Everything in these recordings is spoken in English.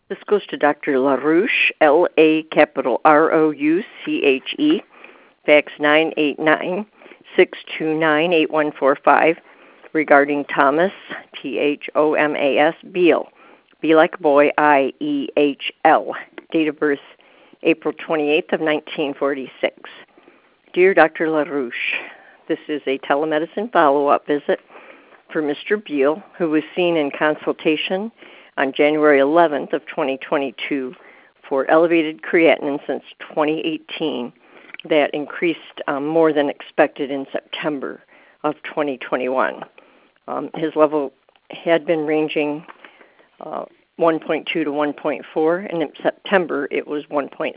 This goes to Dr. LaRouche, LaRouche, fax 989-629-8145, regarding Thomas, Thomas, Beal, B like boy, IEHL, date of birth April 28th of 1946. Dear Dr. LaRouche, this is a telemedicine follow-up visit for Mr. Beal, who was seen in consultation on January 11th of 2022 for elevated creatinine since 2018 that increased more than expected in September of 2021. His level had been ranging 1.2 to 1.4, and in September it was 1.6.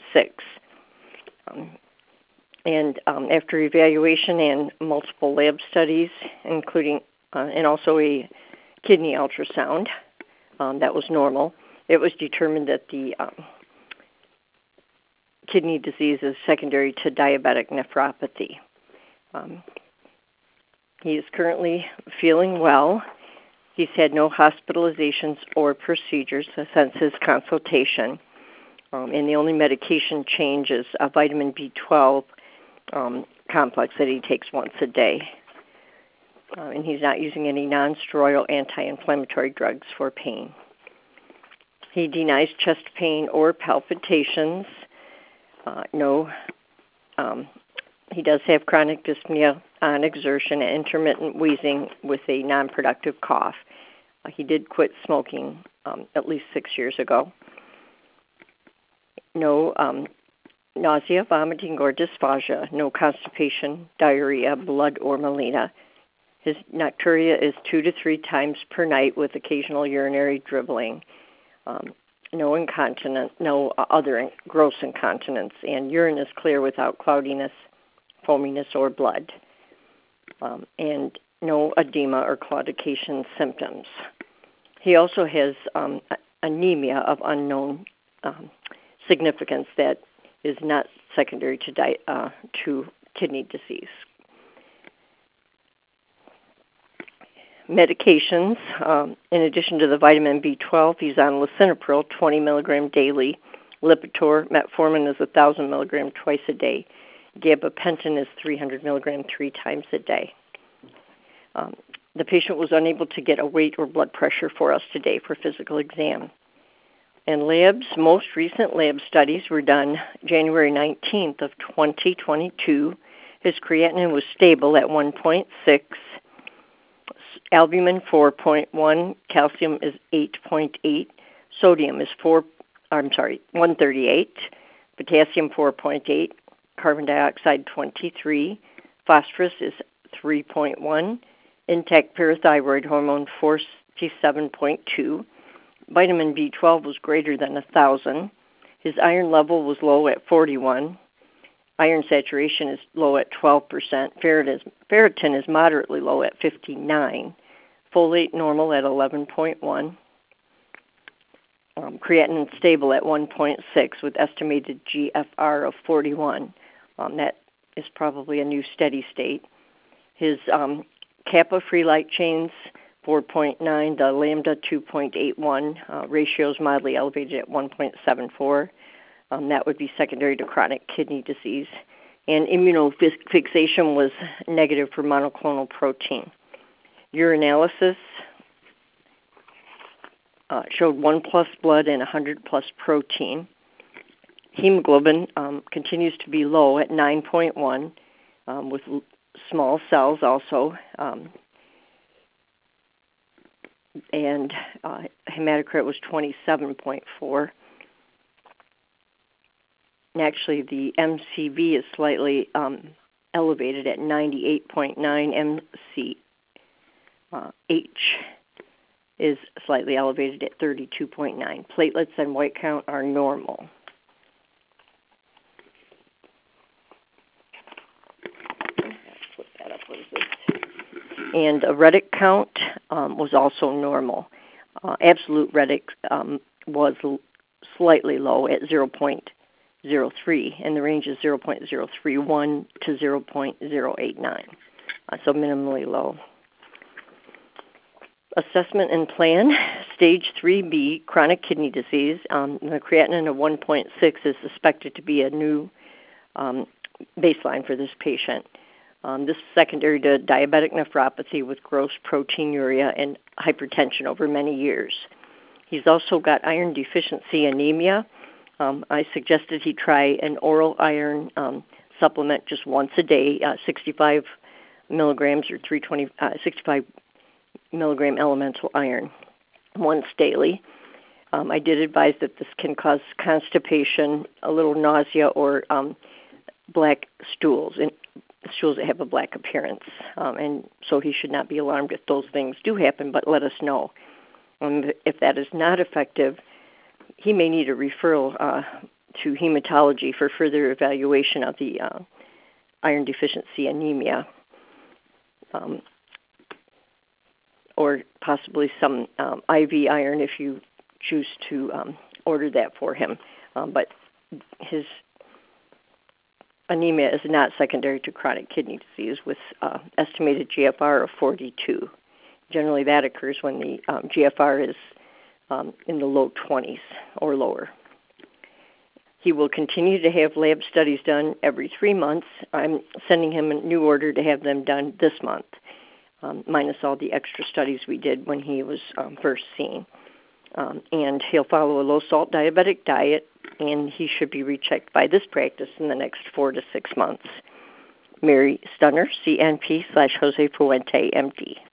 And after evaluation and multiple lab studies, including and also a kidney ultrasound that was normal, it was determined that the kidney disease is secondary to diabetic nephropathy. He is currently feeling well. He's had no hospitalizations or procedures since his consultation, and the only medication change is a vitamin B12 complex that he takes once a day. And he's not using any non-steroidal anti-inflammatory drugs for pain. He denies chest pain or palpitations. He does have chronic dyspnea on exertion and intermittent wheezing with a non-productive cough. He did quit smoking at least 6 years ago. No nausea, vomiting, or dysphagia. No constipation, diarrhea, blood, or melena. His nocturia is 2 to 3 times per night with occasional urinary dribbling. No incontinence, no other gross incontinence, and urine is clear without cloudiness, foaminess, or blood. And no edema or claudication symptoms. He also has anemia of unknown significance that is not secondary to kidney disease. Medications, in addition to the vitamin B12, he's on lisinopril, 20 milligram daily. Lipitor, metformin is 1,000 milligram twice a day. Gabapentin is 300 milligram 3 times a day. The patient was unable to get a weight or blood pressure for us today for physical exam. And labs, most recent lab studies were done January 19th of 2022. His creatinine was stable at 1.6. Albumin 4.1, calcium is 8.8, sodium is 138, potassium 4.8, carbon dioxide 23, phosphorus is 3.1, intact parathyroid hormone 47.2, vitamin B12 was greater than 1,000, his iron level was low at 41, iron saturation is low at 12%, ferritin is moderately low at 59, folate normal at 11.1, creatinine stable at 1.6 with estimated GFR of 41. That is probably a new steady state. His kappa free light chains 4.9, the lambda 2.81, ratios mildly elevated at 1.74. That would be secondary to chronic kidney disease. And immunofixation was negative for monoclonal protein. Urinalysis showed 1 plus blood and 100 plus protein. Hemoglobin continues to be low at 9.1 with small cells also. And hematocrit was 27.4. And actually, the MCV is slightly elevated at 98.9. MCH is slightly elevated at 32.9. Platelets and white count are normal. Flip that up. What is this? And a Retic count was also normal. Absolute Retic was slightly low at 0.03, and the range is 0.031 to 0.089, so minimally low. Assessment and plan, stage 3B, chronic kidney disease. The creatinine of 1.6 is suspected to be a new baseline for this patient. This is secondary to diabetic nephropathy with gross proteinuria and hypertension over many years. He's also got iron deficiency anemia. I suggested he try an oral iron supplement just once a day, 65 milligrams or 65 milligram elemental iron once daily. I did advise that this can cause constipation, a little nausea, or black stools, and stools that have a black appearance. And so he should not be alarmed if those things do happen, but let us know. If that is not effective, he may need a referral to hematology for further evaluation of the iron deficiency anemia, or possibly some IV iron if you choose to order that for him. But his anemia is not secondary to chronic kidney disease with estimated GFR of 42. Generally that occurs when the GFR is in the low 20s or lower. He will continue to have lab studies done every 3 months. I'm sending him a new order to have them done this month, minus all the extra studies we did when he was first seen. And he'll follow a low-salt diabetic diet, and he should be rechecked by this practice in the next 4 to 6 months. Mary Stunner, CNP/Jose Fuente, MD.